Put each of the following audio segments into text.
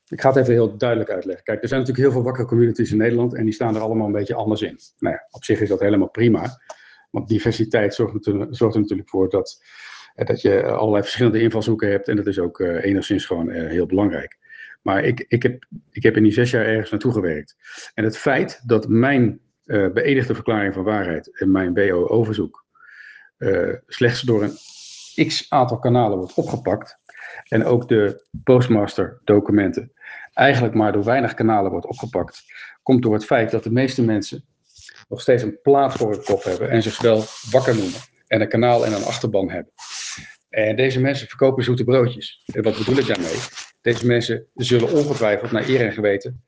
Ik ga het even heel duidelijk uitleggen. Kijk, er zijn natuurlijk heel veel wakkere communities in Nederland en die staan er allemaal een beetje anders in. Nou ja, op zich is dat helemaal prima, want diversiteit zorgt er natuurlijk voor dat je allerlei verschillende invalshoeken hebt en dat is ook enigszins gewoon heel belangrijk. Maar ik heb in die 6 jaar ergens naartoe gewerkt. En het feit dat mijn beëdigde verklaring van waarheid en mijn BO-overzoek slechts door een x-aantal kanalen wordt opgepakt en ook de postmaster documenten eigenlijk maar door weinig kanalen wordt opgepakt, komt door het feit dat de meeste mensen nog steeds een plaat voor hun kop hebben en zichzelf wakker noemen en een kanaal en een achterban hebben. En deze mensen verkopen zoete broodjes. En wat bedoel ik daarmee? Deze mensen zullen ongetwijfeld naar eer en geweten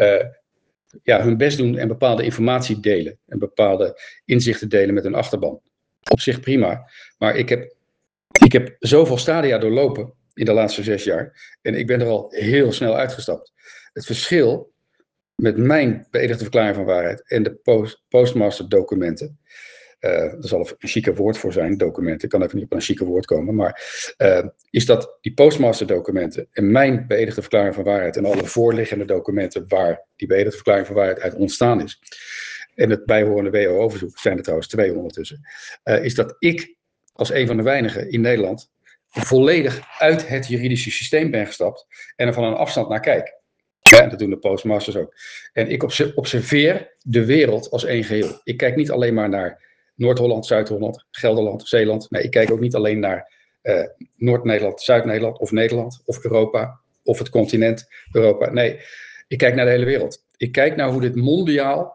hun best doen en bepaalde informatie delen en bepaalde inzichten delen met hun achterban. Op zich prima, maar ik heb zoveel stadia doorlopen in de laatste 6 jaar en ik ben er al heel snel uitgestapt. Het verschil met mijn beëdigde verklaring van waarheid en de postmaster documenten, daar zal een chique woord voor zijn, documenten, ik kan even niet op een chique woord komen, maar is dat die postmaster documenten en mijn beëdigde verklaring van waarheid en alle voorliggende documenten waar die beëdigde verklaring van waarheid uit ontstaan is, en het bijhorende WO-overzoek, zijn er trouwens 2 ondertussen, is dat ik als een van de weinigen in Nederland volledig uit het juridische systeem ben gestapt en er van een afstand naar kijk. Ja, dat doen de postmasters ook. En ik observeer de wereld als één geheel. Ik kijk niet alleen maar naar Noord-Holland, Zuid-Holland, Gelderland, Zeeland. Nee, ik kijk ook niet alleen naar Noord-Nederland, Zuid-Nederland of Nederland of Europa of het continent Europa. Nee, ik kijk naar de hele wereld. Ik kijk naar hoe dit mondiaal,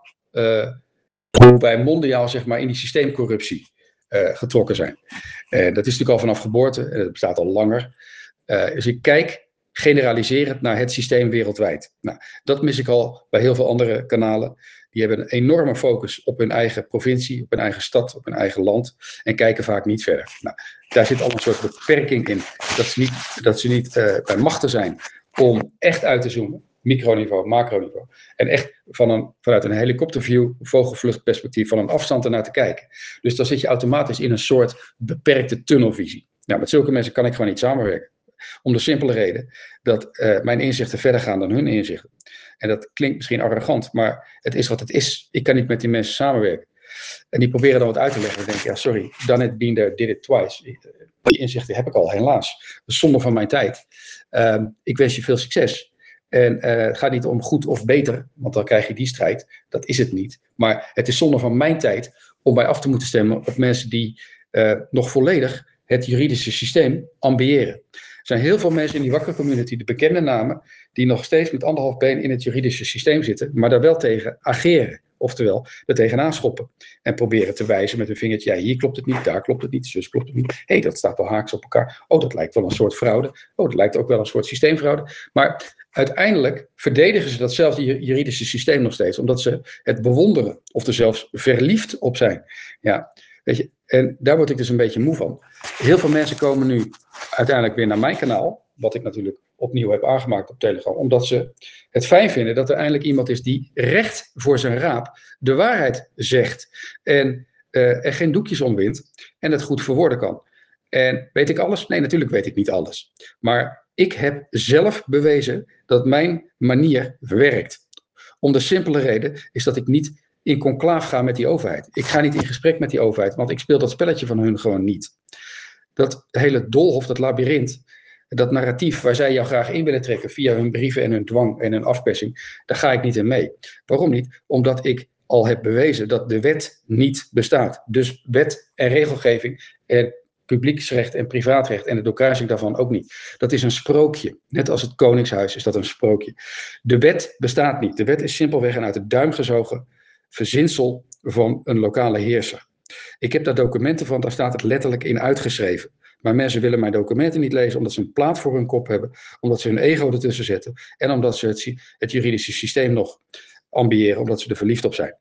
hoe wij mondiaal zeg maar in die systeemcorruptie getrokken zijn. Dat is natuurlijk al vanaf geboorte en dat bestaat al langer. Dus ik kijk generaliserend naar het systeem wereldwijd. Nou, dat mis ik al bij heel veel andere kanalen. Die hebben een enorme focus op hun eigen provincie, op hun eigen stad, op hun eigen land en kijken vaak niet verder. Nou, daar zit al een soort beperking in. Dat ze niet bij machten zijn om echt uit te zoomen, microniveau, macroniveau. En echt vanuit een helikopterview, vogelvluchtperspectief, van een afstand ernaar te kijken. Dus dan zit je automatisch in een soort beperkte tunnelvisie. Nou, met zulke mensen kan ik gewoon niet samenwerken. Om de simpele reden dat mijn inzichten verder gaan dan hun inzichten. En dat klinkt misschien arrogant, maar het is wat het is. Ik kan niet met die mensen samenwerken. En die proberen dan wat uit te leggen. Dan denk ik, ja sorry, done it, been there, did it twice. Die inzichten heb ik al, helaas. Dat is zonde van mijn tijd. Ik wens je veel succes. En het gaat niet om goed of beter, want dan krijg je die strijd. Dat is het niet. Maar het is zonde van mijn tijd om mij af te moeten stemmen op mensen die nog volledig het juridische systeem ambiëren. Er zijn heel veel mensen in die wakkere community, de bekende namen, die nog steeds met 1,5 been in het juridische systeem zitten, maar daar wel tegen ageren. Oftewel, er tegenaan schoppen. En proberen te wijzen met hun vingertje, ja, hier klopt het niet, daar klopt het niet, zus klopt het niet. Hé, dat staat wel haaks op elkaar. Oh, dat lijkt wel een soort fraude. Oh, dat lijkt ook wel een soort systeemfraude. Maar uiteindelijk verdedigen ze datzelfde juridische systeem nog steeds, omdat ze het bewonderen of er zelfs verliefd op zijn. Ja, weet je, en daar word ik dus een beetje moe van. Heel veel mensen komen nu uiteindelijk weer naar mijn kanaal, wat ik natuurlijk opnieuw heb aangemaakt op Telegram, omdat ze het fijn vinden dat er eindelijk iemand is die recht voor zijn raap de waarheid zegt en er geen doekjes om wint en het goed verwoorden kan. En weet ik alles? Nee, natuurlijk weet ik niet alles. Maar ik heb zelf bewezen dat mijn manier werkt. Om de simpele reden is dat ik niet in conclaaf ga met die overheid. Ik ga niet in gesprek met die overheid, want ik speel dat spelletje van hun gewoon niet. Dat hele doolhof, dat labyrint, dat narratief waar zij jou graag in willen trekken via hun brieven en hun dwang en hun afpersing, daar ga ik niet in mee. Waarom niet? Omdat ik al heb bewezen dat de wet niet bestaat. Dus wet en regelgeving en publieksrecht en privaatrecht en de doorkruising daarvan ook niet. Dat is een sprookje. Net als het Koningshuis is dat een sprookje. De wet bestaat niet. De wet is simpelweg een uit de duim gezogen verzinsel van een lokale heerser. Ik heb daar documenten van, daar staat het letterlijk in uitgeschreven. Maar mensen willen mijn documenten niet lezen omdat ze een plaat voor hun kop hebben, omdat ze hun ego ertussen zetten en omdat ze het juridische systeem nog ambiëren, omdat ze er verliefd op zijn.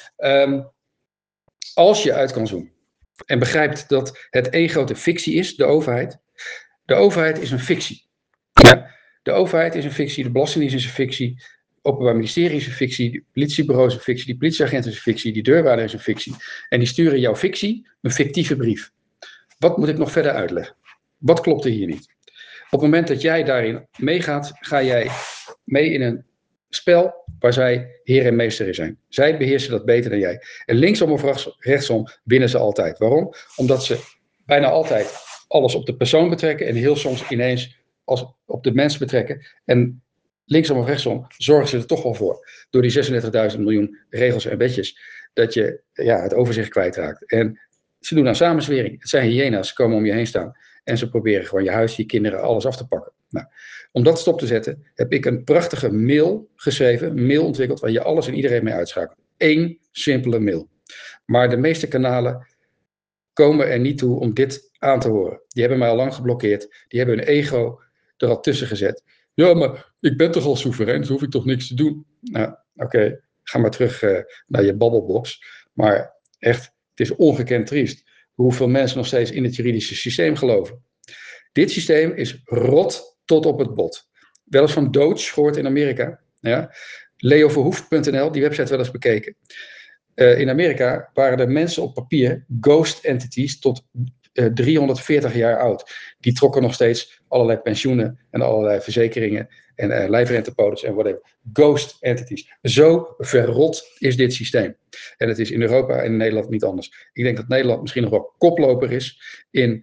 Als je uit kan zoomen en begrijpt dat het één grote fictie is, de overheid. De overheid is een fictie. Ja? De overheid is een fictie, de Belastingdienst is een fictie, het Openbaar Ministerie is een fictie, de politiebureau is een fictie, die politieagent is een fictie, die deurwaarder is een fictie. En die sturen jouw fictie een fictieve brief. Wat moet ik nog verder uitleggen? Wat klopt er hier niet? Op het moment dat jij daarin meegaat, ga jij mee in een spel waar zij heer en meester in zijn. Zij beheersen dat beter dan jij. En linksom of rechtsom winnen ze altijd. Waarom? Omdat ze bijna altijd alles op de persoon betrekken en heel soms ineens op de mens betrekken. En linksom of rechtsom zorgen ze er toch wel voor. Door die 36.000 miljoen regels en wetjes. Dat je het overzicht kwijtraakt. En ze doen aan samenzwering. Het zijn hyena's, ze komen om je heen staan. En ze proberen gewoon je huis, je kinderen, alles af te pakken. Nou, om dat stop te zetten heb ik een prachtige mail geschreven. Een mail ontwikkeld waar je alles en iedereen mee uitschakelt. 1 simpele mail. Maar de meeste kanalen komen er niet toe om dit aan te horen. Die hebben mij al lang geblokkeerd. Die hebben hun ego er al tussen gezet. Ja, maar ik ben toch al soeverein, dus hoef ik toch niks te doen. Nou, oké, ga maar terug naar je babbelbox. Maar echt, het is ongekend triest hoeveel mensen nog steeds in het juridische systeem geloven. Dit systeem is rot tot op het bot. Wel eens van Doge gehoord in Amerika. Ja? Leoverhoef.nl, die website wel eens bekeken. In Amerika waren er mensen op papier, ghost entities, tot 340 jaar oud. Die trokken nog steeds allerlei pensioenen en allerlei verzekeringen en lijfrentepolis en whatever. Ghost entities. Zo verrot is dit systeem. En het is in Europa en in Nederland niet anders. Ik denk dat Nederland misschien nog wel koploper is in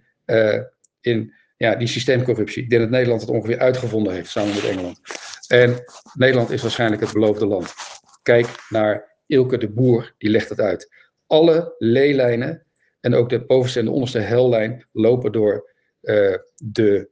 die systeemcorruptie. Ik denk dat Nederland het ongeveer uitgevonden heeft samen met Engeland. En Nederland is waarschijnlijk het beloofde land. Kijk naar Ilke de Boer, die legt het uit. Alle leelijnen en ook de bovenste en de onderste hellijn lopen door de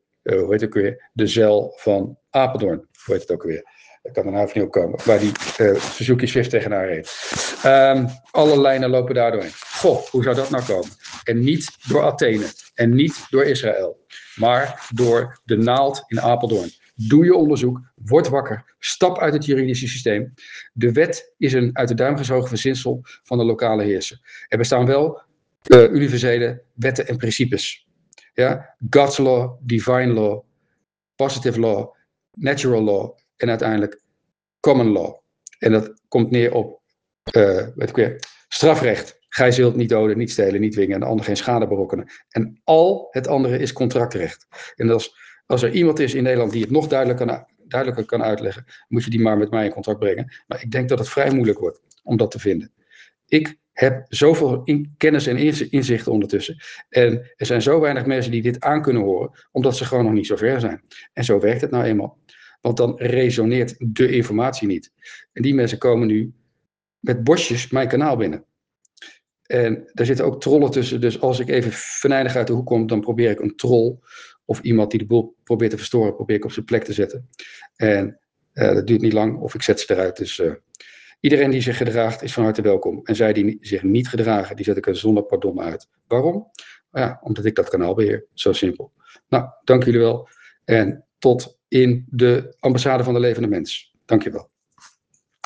zeil van Apeldoorn. Hoe heet het ook weer? Ik kan er nou even niet op komen. Waar die Suzuki Swift tegenaan reed. Alle lijnen lopen daar doorheen. Goh, hoe zou dat nou komen? En niet door Athene. En niet door Israël. Maar door de naald in Apeldoorn. Doe je onderzoek, word wakker, stap uit het juridische systeem. De wet is een uit de duim gezogen verzinsel van de lokale heerser. Er bestaan wel universele wetten en principes. Ja? God's law, divine law, positive law, natural law en uiteindelijk common law. En dat komt neer op strafrecht. Gij zult niet doden, niet stelen, niet dwingen en de ander geen schade berokkenen. En al het andere is contractrecht. En als er iemand is in Nederland die het nog duidelijker kan uitleggen, moet je die maar met mij in contact brengen. Maar ik denk dat het vrij moeilijk wordt om dat te vinden. Ik heb zoveel kennis en inzichten ondertussen. En er zijn zo weinig mensen die dit aan kunnen horen, omdat ze gewoon nog niet zo ver zijn. En zo werkt het nou eenmaal. Want dan resoneert de informatie niet. En die mensen komen nu met bosjes mijn kanaal binnen. En daar zitten ook trollen tussen. Dus als ik even venijnig uit de hoek kom, dan probeer ik een troll of iemand die de boel probeert te verstoren, probeer ik op zijn plek te zetten. En dat duurt niet lang of ik zet ze eruit. Dus iedereen die zich gedraagt is van harte welkom. En zij die zich niet gedragen, die zet ik er zonder pardon uit. Waarom? Ja, omdat ik dat kanaal beheer. Zo simpel. Nou, dank jullie wel. En tot in de ambassade van de levende mens. Dank je wel.